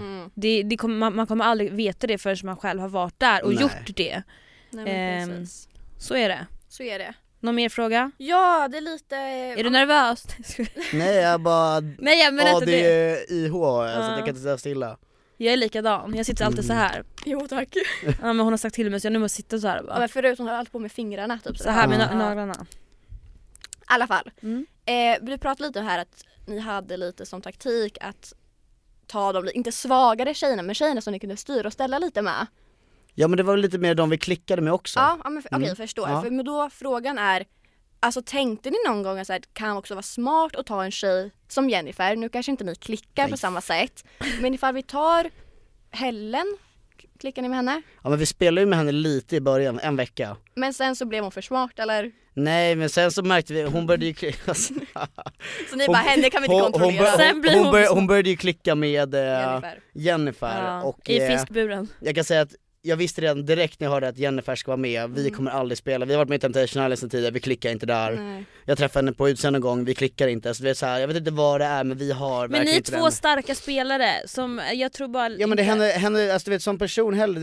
Man kommer aldrig veta det förrän man själv har varit där och gjort det. Nej, så är det. Så är det. Någon mer fråga? Ja, det är lite... Är du nervös? Nej, jag bara... Nej, men det är IH, alltså jag kan inte säga stilla. Jag är likadan, jag sitter alltid så här. Jo, tack. Ja, men hon har sagt till mig så jag nu måste sitta så här bara. Ja, men förutom har allt på med fingrarna typ. Så här med naglarna. I alla fall. Vi pratade lite här att ni hade lite som taktik att ta de inte svagare tjejerna, men tjejerna som ni kunde styra och ställa lite med. Ja, men det var lite mer de vi klickade med också. Ja, men okej, förstår. Ja. För då frågan är, alltså tänkte ni någon gång att det kan också vara smart att ta en tjej som Jennifer, nu kanske inte ni klickar på samma sätt, men ifall vi tar Helen, klickar ni med henne? Ja, men vi spelade ju med henne lite i början, en vecka. Men sen så blev hon för smart, eller? Nej, men sen så märkte vi, hon började ju klicka. Så ni bara, henne kan vi inte kontrollera. Hon började ju klicka med Jennifer. Ja, och, i fiskburen. Jag kan säga att jag visste redan direkt när jag hörde att Jennifer ska vara med, vi kommer aldrig spela, vi har varit med i Temptation Island sen tidigare, vi klickar inte där. Nej. Jag träffade henne på utsänd en gång, vi klickar inte, så det är så här, jag vet inte vad det är, men vi har men ni är två starka spelare som jag tror bara... Ja, men det henne alltså, du vet, som person heller,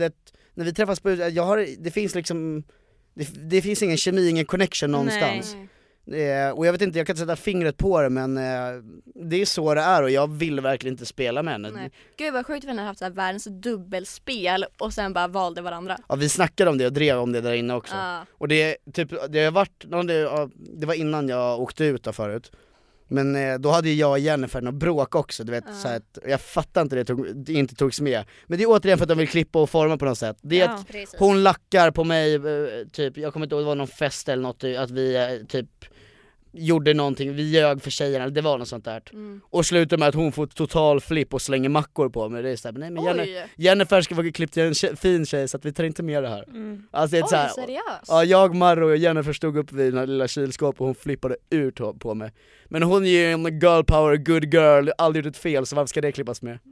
när vi träffas på, det finns liksom, det finns ingen kemi, ingen connection någonstans. Och jag vet inte, jag kan inte sätta fingret på det, men det är så det är och jag vill verkligen inte spela med henne. Nej. Gud vad sjukt att vi har haft så här världens dubbelspel och sen bara valde varandra. Ja, vi snackade om det och drev om det där inne också. Och det har varit, det var innan jag åkte ut där förut. Men då hade ju jag och Jennifer något bråk också, du vet, så att jag fattar inte det inte togs med. Men det är återigen för att de vill klippa och forma på något sätt. Det är att hon lackar på mig, typ, jag kommer inte ihåg, det var någon fest eller något, att vi typ gjorde någonting, vi ljög för tjejerna, det var något sånt där. Och slutar med att hon får total flipp och slänger mackor på mig. Det är så här, nej men Jennifer ska vara klippt till en fin tjej så att vi tar inte med det här. Alltså det är så här, seriöst? Ja, jag, Marro och Jennifer stod upp vid den här lilla kylskåpet och hon flippade ut på mig. Men hon är ju en girl power, good girl, aldrig gjort ett fel, så varför ska det klippas med?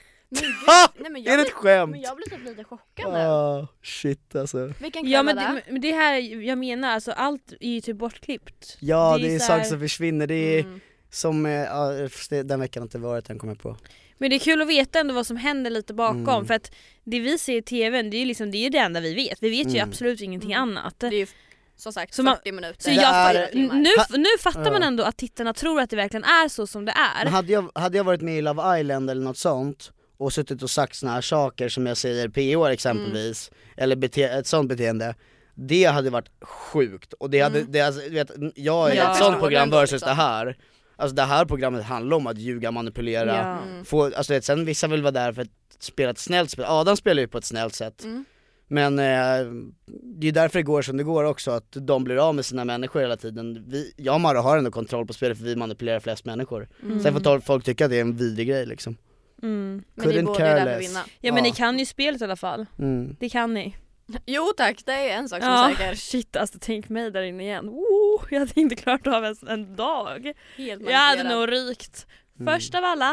Men är det ett skämt? Men jag blir typ lite chockad nu. Shit alltså. Ja, men det här, jag menar, alltså allt är ju typ bortklippt. Ja, det är saker som försvinner, det är som, den veckan har inte varit, den kommer på. Men det är kul att veta ändå vad som händer lite bakom, för att det vi ser i tvn, det är liksom, det är det enda vi vet. Vi vet ju absolut ingenting annat. Det är ju som sagt så 40 minuter. Så nu fattar man ändå att tittarna tror att det verkligen är så som det är. Men hade jag varit med i Love Island eller något sånt och suttit och sagt såna här saker som jag säger PO exempelvis, eller ett sånt beteende, det hade varit sjukt. Och det hade, alltså, vet, jag är ett sånt program versus det här. Alltså det här programmet handlar om att ljuga, manipulera, få, alltså sen vissa vill vara där för att spela ett snällt spel. Adam spelar ju på ett snällt sätt. Men det är därför det går som det går också, att de blir av med sina människor hela tiden. Jag och Mara har ändå kontroll på spelet för vi manipulerar flest människor. Sen får folk tycka att det är en vidrig grej liksom. Men ni borde ju därför vinna. Ja, men ni kan ju spelet i alla fall. Det kan ni. Jo tack, det är en sak som är säker. Shit, alltså tänk mig där inne igen. Jag hade inte klarat av en dag. Jag hade nog rykt. Först av alla.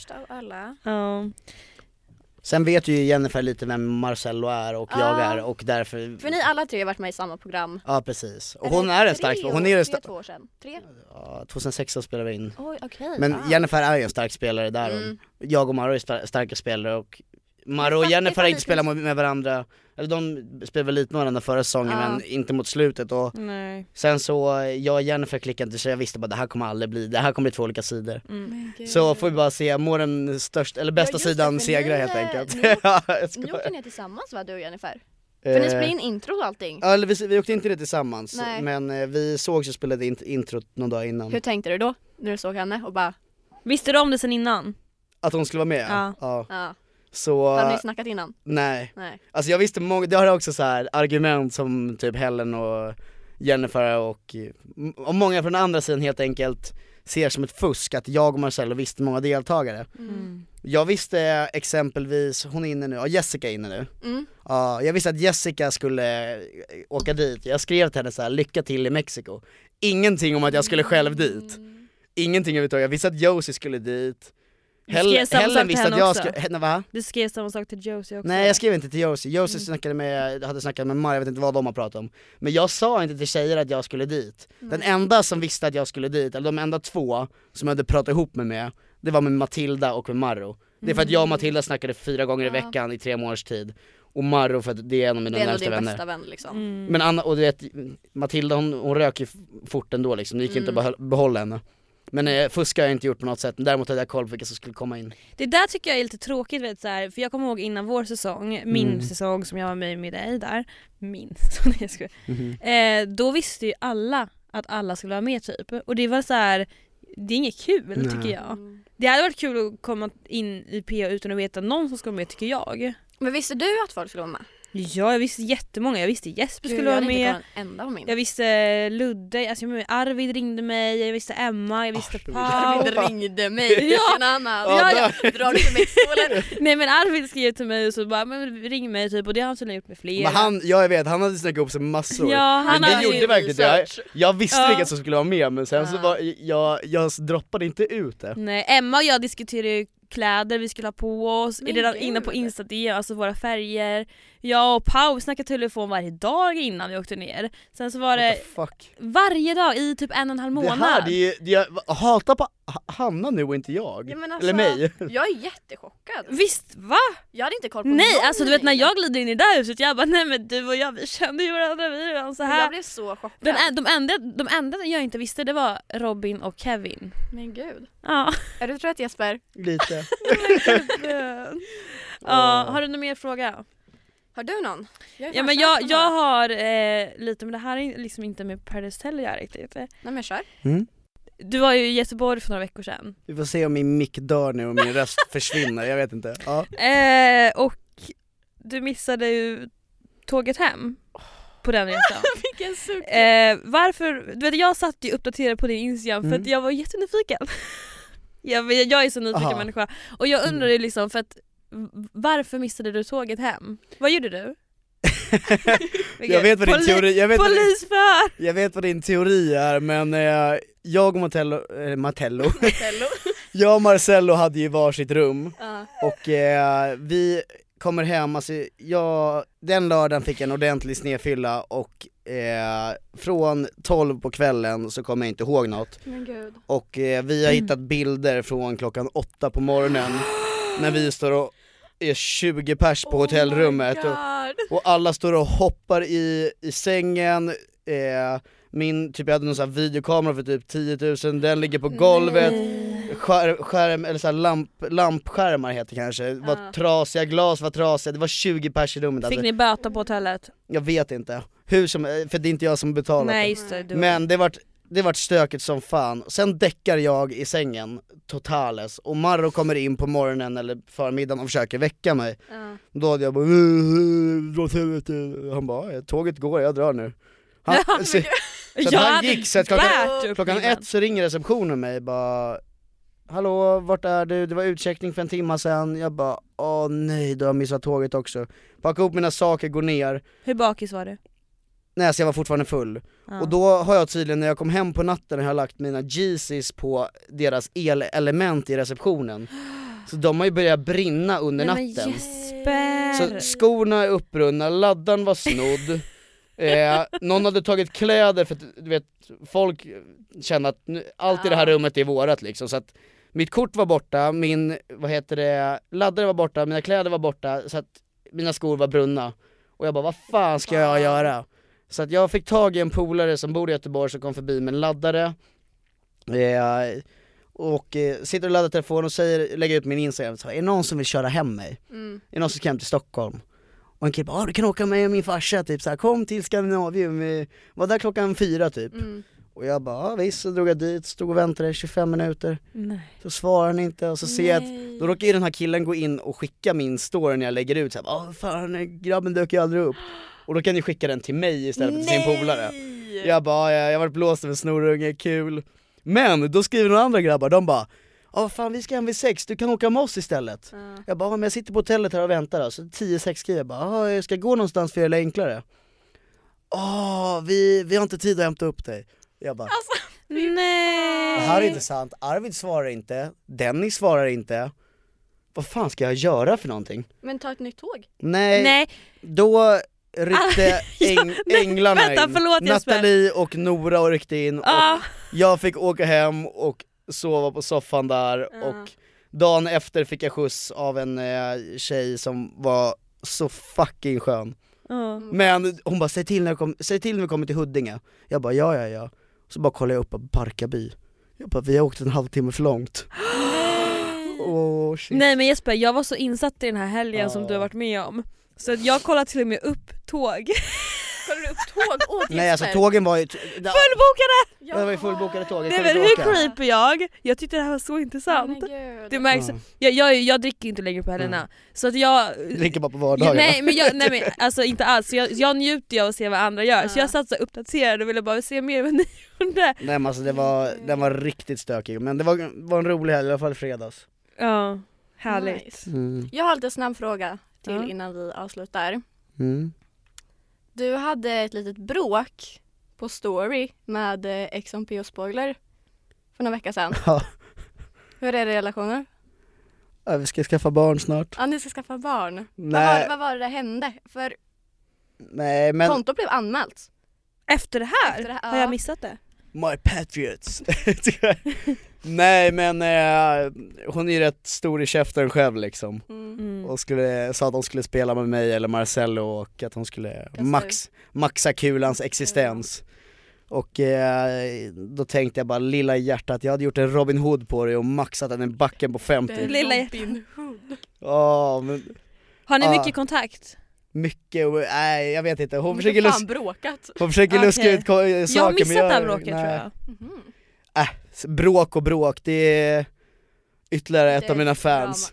Sen vet ju Jennifer lite vem Marcello är och jag är, och därför... För ni alla tre har varit med i samma program. Ja, precis. Och hon är en stark spelare. Hon är 2 år sedan. 3? Ja, 2016 spelade vi in. Oj, okay. Men Jennifer är ju en stark spelare där. Jag och Maro är starka spelare, och Maro och Jennifer har inte spelat med varandra. Eller de spelade väl lite med varandra förra säsongen, men inte mot slutet. Och sen så, jag och Jennifer klickade inte, så jag visste bara det här kommer aldrig bli, det här kommer bli 2 olika sidor. Så får vi bara se, må den största, eller bästa sidan segra helt enkelt. Ni åkte ner tillsammans, va, du och Jennifer? För ni spelade in intro och allting. Ja, eller vi åkte inte det tillsammans. Men vi sågs och spelade introt någon dag innan. Hur tänkte du då, när du såg henne och bara... Visste du om det sen innan? Att hon skulle vara med? Ja. Så, har ni snackat innan? Nej. Alltså jag visste det har också så här argument som typ Helen och Jennifer och många från andra sidan helt enkelt ser som ett fusk att jag och Marcello visste många deltagare. Jag visste exempelvis, hon är inne nu, Jessica är inne nu. Jag visste att Jessica skulle åka dit. Jag skrev till henne så här: lycka till i Mexiko. Ingenting om att jag skulle själv dit. Ingenting överhuvudtaget. Jag visste att Josie skulle dit. Helen visste att jag skulle... Va? Du skrev samma sak till Josie också. Nej, jag skrev inte till Josie. Josie hade snackat med Maja, jag vet inte vad de har pratat om. Men jag sa inte till tjejer att jag skulle dit. Den enda som visste att jag skulle dit, eller de enda 2 som jag hade pratat ihop med, det var med Matilda och med Marro. Det är för att jag och Matilda snackade 4 gånger i veckan i 3 månaders tid. Och Marro för att det är en av mina närmaste vänner. Bästa vän liksom. Men Anna, och du vet, Matilda hon rök ju fort ändå liksom. Det gick inte att behålla henne. Men fuska har jag inte gjort på något sätt. Men däremot hade jag koll på vilka som skulle komma in. Det där tycker jag är lite tråkigt, vet, så här, för jag kommer ihåg innan vår säsong, min säsong som jag var med dig där. Då visste ju alla att alla skulle vara med typ. Och det var så här, det är inget kul tycker jag. Det hade varit kul att komma in i PO utan att veta någon som ska vara med, tycker jag. Men visste du att folk skulle vara med? Ja, jag visste jättemånga. Jag visste Jesper skulle vara med. Jag visste Ludde, alltså Arvid ringde mig, jag visste Emma, jag visste Pau. Arvid ringde mig. Ja. Drar du till Mexikolen? Nej, men Arvid skrev till mig och så bara, men ring mig typ, och det har han tydligen gjort med flera. Men jag vet, han hade snackat upp sig massor. Ja, men vi gjorde verkligen det. Jag visste vilka som skulle vara med, men sen så var jag droppade inte ut det. Nej, Emma och jag diskuterade kläder vi skulle ha på oss, redan inne på Insta, alltså våra färger. Jag och Pau snackade telefon varje dag innan vi åkte ner. Sen så var det varje dag i typ 1,5 månad. Jag hatar på Hanna nu och inte jag. Ja, men eller mig. Jag är jättechockad. Visst, va? Jag hade inte koll på nej, alltså du vet när jag glider in i det där huset, jag bara nej men du och jag, vi kände ju varandra, vi är så här. Jag blev så chockad. De enda jag inte visste, det var Robin och Kevin. Men gud. Ja. Är du trött, Jesper? Lite. Ja, har du någon mer fråga? Har du någon? Ja, men jag har lite, men det här är liksom inte med Paradise Hotel jag riktigt. Nej, men kör. Du var ju i Göteborg för några veckor sedan. Vi får se om min mick dör nu och min röst försvinner, jag vet inte. Ja. Och du missade ju tåget hem på den resan. Vilken suck. Varför? Du vet, jag satt ju uppdaterad på din Instagram för att jag var jättenyfiken. Jag är så nyfiken människa. Och jag undrade liksom för att varför missade du tåget hem? Vad gjorde du? Jag vet vad din teori, jag vet vad din teori är, men jag och Marcello jag och Marcello hade ju varsitt rum och vi kommer hem, alltså den lördagen fick jag en ordentlig snedfylla och från 12 på kvällen så kommer jag inte ihåg något. Men Gud. Och vi har hittat bilder från klockan 8 på morgonen när vi står och är 20 pers på hotellrummet och alla står och hoppar i sängen. Jag hade någon sån här videokamera för typ 10 000, den ligger på golvet. Skärm eller så här lampskärmar heter kanske. Det var trasiga, glas var trasiga. Det var 20 pers i rummet. Fick ni böta på hotellet? Jag vet inte. För det är inte jag som betalar. Nej, just det, men det vart stökigt som fan. Sen däckar jag i sängen totales och Marro kommer in på morgonen eller förmiddagen och försöker väcka mig. Då hade jag bara han bara, tåget går, jag drar nu. Så han gick, så att klockan 1 så ringer receptionen mig bara, hallå, vart är du? Det var utcheckning för en timme sedan. Jag bara, åh nej, du har missat tåget också. Packa upp mina saker, gå ner. Hur bakis var du? Nej, så jag var fortfarande full. Och då har jag tydligen, när jag kom hem på natten, har jag lagt mina Yeezys på deras elelement i receptionen. Så de har ju börjat brinna under natten. Så skorna är uppbrunna, laddan var snodd. Någon hade tagit kläder för att, du vet, folk känner att allt i det här rummet är vårat liksom. Så att mitt kort var borta, min, laddare var borta, mina kläder var borta, så att mina skor var brunna. Och jag bara, vad fan ska jag göra? Så att jag fick tag i en polare som bor i Göteborg som kom förbi med en laddare. Och sitter och laddar telefon och lägger ut min Instagram. Så, är det någon som vill köra hem mig? Är det någon som ska hem till Stockholm? Och en kille bara, du kan åka med min farsa typ så här, kom till Skandinavium, var där klockan 4 typ. Och jag bara, visst, så drog jag dit, stod och väntade 25 minuter. Så svarar han inte och så ser jag att då råkar ju den här killen gå in och skicka min story när jag lägger ut så här, fan, grabben dök ju aldrig upp. Och då kan ni skicka den till mig istället för till sin polare. Jag bara, jag var blåst av en snorunge, kul. Men då skriver några andra grabbar, de bara, fan, vi ska hem vid 6, du kan åka med oss istället. Jag bara, men jag sitter på hotellet här och väntar då. Så 10-6 skriver jag bara, jag ska gå någonstans för att göra det enklare. Vi har inte tid att hämta upp dig. Jag bara, nej. Det här är inte sant, Arvid svarar inte, Dennis svarar inte. Vad fan ska jag göra för någonting? Men ta ett nytt tåg. Nej. Då ryckte änglarna in. Förlåt, Nathalie och Nora och ryckte in och jag fick åka hem och sova på soffan där och dagen efter fick jag skjuts av en tjej som var så fucking skön. Men hon bara, säg till när vi kommer till Huddinge. Jag bara, ja. Så bara kollade jag upp på Barkarby. Jag bara, vi har åkt en halvtimme för långt. Shit. Nej men Jesper, jag var så insatt i den här helgen som du har varit med om. Så att jag kollade till och med upp tåg. Kollade du upp tåg åt Jesper? Nej, alltså tågen var ju fullbokade! Ja, det var ju fullbokade tåg. Nej men hur creepy jag tyckte det här var så intressant. Det märks, jag dricker inte längre på helgerna. Så att jag dricker bara på vardagarna. Nej men alltså inte alls. Jag njuter av att se vad andra gör. Så jag satt så uppdaterad och ville bara se mer vad ni gjorde. Nej men alltså den var riktigt stökig. Men det var en rolig helg, i alla fall fredags. Ja, härligt. Nice. Jag har lite snabb fråga till innan vi avslutar. Du hade ett litet bråk på story med XMP och Spoiler för några veckor sedan. Hur är det relationer? Vi ska skaffa barn snart. Ja, ni ska skaffa barn. Nej. Vad var det hände? För Nej, men kontot blev anmält. Efter det här? Efter det här, Har jag missat det? My Patriots. Nej, men hon är ju rätt stor i käften själv liksom. Och sa att hon skulle spela med mig eller Marcello och att hon skulle maxa kulans existens. Och då tänkte jag bara, lilla hjärtat, jag hade gjort en Robin Hood på det och maxat den i backen på 50. Lilla Robin Hood. Men har ni mycket kontakt? mycket, nej jag vet inte. Hon De försöker har fan bråkat. Hon försöker luska ut saker. Jag har missat det här bråket tror jag. Bråk och bråk, det är ytterligare ett av mina fans.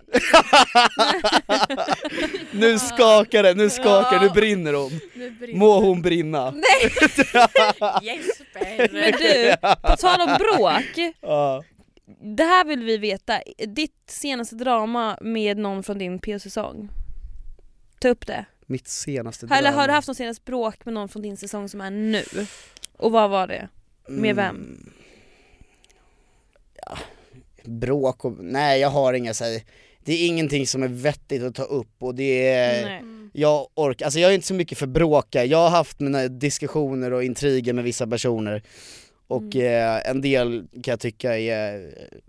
Nu skakar det, nu brinner hon. Må hon brinna. Nej. Jesper. Men du, på tal om bråk. Det här vill vi veta. Ditt senaste drama med någon från din PO-säsong. Ta upp det. Mitt senaste drama. Eller har du haft någon senaste bråk med någon från din säsong som är nu? Och vad var det? Med vem? Ja, bråk och... Nej, jag har inga det är ingenting som är vettigt att ta upp och det är... Jag är inte så mycket för bråka. Jag har haft mina diskussioner och intriger med vissa personer. Och en del kan jag tycka är...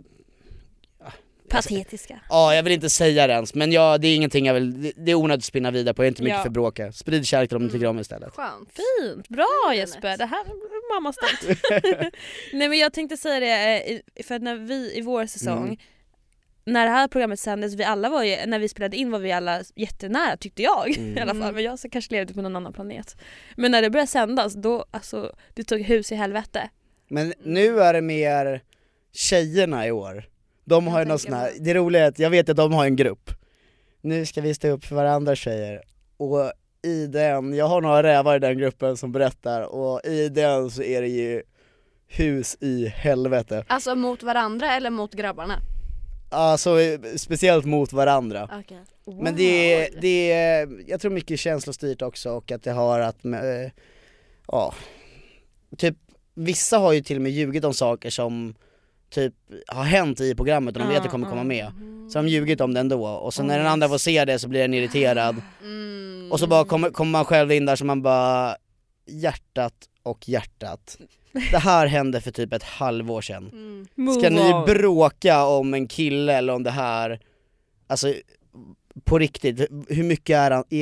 patetiska. Ja, jag vill inte säga det ens. Men det är ingenting jag vill... Det är onödigt att spinna vidare på. Jag är inte mycket för bråka. Sprid kärlek till dem ni tycker om istället. Skönt. Fint, bra Jesper. Det här är mamma stolt. Nej men jag tänkte säga det, för att när vi i vår säsong, när det här programmet sändes, vi alla var ju, när vi spelade in var vi alla jättenära tyckte jag i alla fall, men jag så kanske levde på någon annan planet. Men när det började sändas, då alltså, det tog hus i helvete. Men nu är det mer tjejerna i år. De har ju någon sån här, det roliga är att jag vet att de har en grupp. Nu ska vi stå upp för varandra tjejer. Och i den, jag har några rävar i den gruppen som berättar. Och i den så är det ju hus i helvete. Alltså mot varandra eller mot grabbarna? Alltså speciellt mot varandra. Okay. Wow. Men det är, jag tror mycket känslostyrt också. Och att det har att med, typ vissa har ju till och med ljugit om saker som typ har hänt i programmet och de vet att det kommer komma med. Så de ljugit om det ändå. Och så när den andra får se det så blir den irriterad. Och så bara kommer man själv in där så man bara hjärtat. Det här hände för typ ett halvår sedan. Ska ni bråka om en kille eller om det här? Alltså på riktigt, hur mycket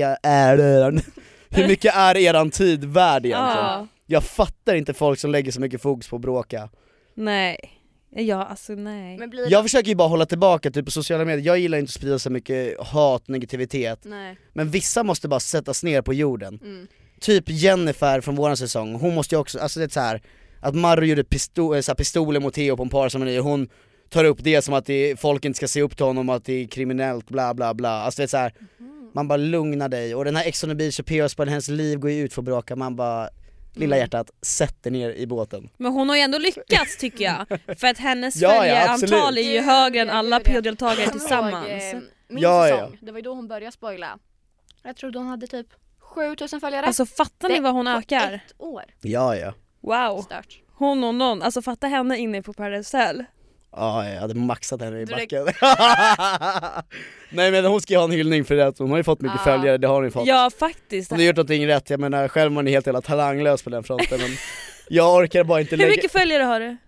hur mycket är eran tid värd egentligen? Jag fattar inte folk som lägger så mycket fokus på att bråka. Nej. Ja, alltså nej. Jag försöker ju bara hålla tillbaka typ på sociala medier. Jag gillar inte att sprida så mycket hat, negativitet. Nej. Men vissa måste bara sättas ner på jorden. Typ Jennifer från våran säsong. Hon måste ju också, alltså det är så här att Marro gjorde pistoler mot Theo på en parceremoni och hon tar upp det som att folk inte ska se upp till honom, att det är kriminellt, bla bla bla. Alltså det är så här, man bara lugnar dig. Och den här Ex on the Beach och P.O. på hennes liv går ju ut för att bråka. Man bara, lilla hjärtat, sätter ner i båten. Men hon har ju ändå lyckats tycker jag. För att hennes följarantal är ju högre än alla PO-deltagare tillsammans. Min säsong, det var ju då hon började spoila. Jag trodde hon hade typ 7000 följare. Alltså fattar ni vad hon ökar? Ett år. Ja. Wow. Stört. Hon och någon, alltså fatta henne inne på Paradise Hotel. Ja, jag hade maxat henne i backen. Nej men hon ska ju ha en hyllning för det. Hon har ju fått mycket följare, det har hon ju fått. Ja faktiskt. Hon har gjort någonting rätt, jag menar själv man är helt jävla talanglös på den fronten. Men jag orkar bara inte Hur mycket följare har du?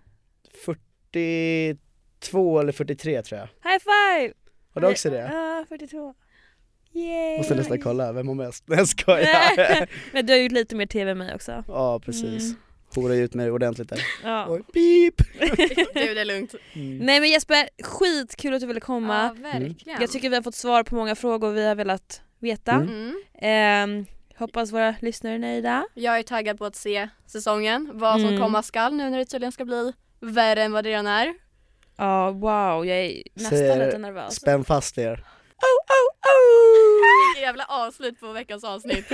42 eller 43 tror jag. High five! Har du också det? Ja, 42. Yay. Måste nästan kolla, vem har mest? Nej, jag skojar. Men du har gjort lite mer tv än mig också. Ja, precis. Hora ut mig ordentligt där. Ja. Oj, beep! Du, det är lugnt. Nej men Jesper, skitkul att du ville komma. Ja, verkligen. Jag tycker vi har fått svar på många frågor vi har velat veta. Hoppas våra lyssnare är nöjda. Jag är taggad på att se säsongen. Vad som komma skall nu när det tydligen ska bli värre än vad det redan är. Ja, wow. Jag är nästan lite nervös. Spänn fast er. Vilket jävla avslut på veckans avsnitt.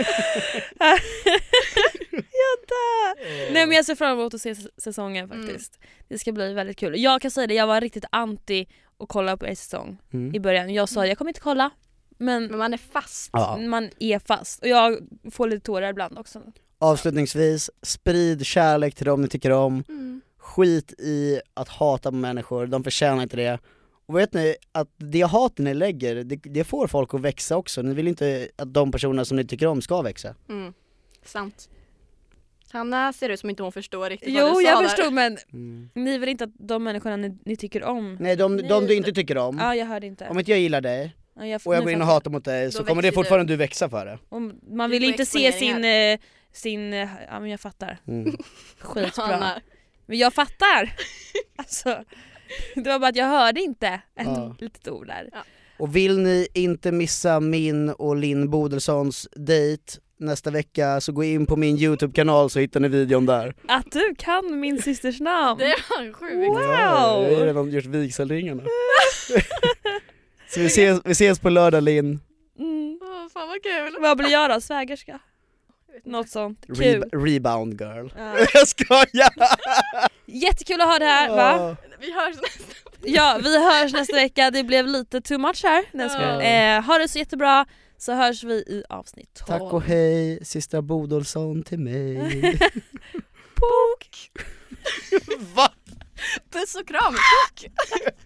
Nej men jag ser fram emot att se säsongen faktiskt. Det ska bli väldigt kul. Jag kan säga det, jag var riktigt anti att kolla på en säsong i början. Jag sa jag kommer inte kolla. Men man är fast. Ja. Man är fast. Och jag får lite tårar ibland också. Avslutningsvis, sprid kärlek till dem ni tycker om. Skit i att hata människor, de förtjänar inte det. Och vet ni att det haten ni lägger, det får folk att växa också. Ni vill inte att de personer som ni tycker om ska växa. Sant. Hanna ser ut som inte hon förstår riktigt vad du Jo, sa jag där. förstod, men ni vill inte att de människorna ni tycker om. Nej, de du inte tycker om. Ja, jag hörde inte. Om inte jag gillar dig Ja, och jag går in och hatar mot dig, Då så kommer det växer fortfarande du växa för det. Man vill får inte se exponeringar. ja, men jag fattar. Mm. Skitbra. Hanna. Men jag fattar. Alltså, det var bara att jag hörde inte ett litet ord där. Ja. Och vill ni inte missa min och Linn Bodelssons dejt nästa vecka, så gå in på min YouTube-kanal så hittar ni videon där. Att du kan min systers namn. Det var sjukt. Wow. Ja, jag har redan gjort vigselringarna. Så vi ses på lördag, Linn. Fan vad kul. Vad blir jag då? Svägerska? Något sånt. Kul. Rebound girl. Ja. Jag skojar! Jättekul att ha det här, va? Vi hörs nästa. Ja, vi hörs nästa vecka. Det blev lite too much här. Ha det så jättebra, så hörs vi i avsnitt 12. Tack och hej, systra Bodolsson till mig. Pok! Va? Puss och kram.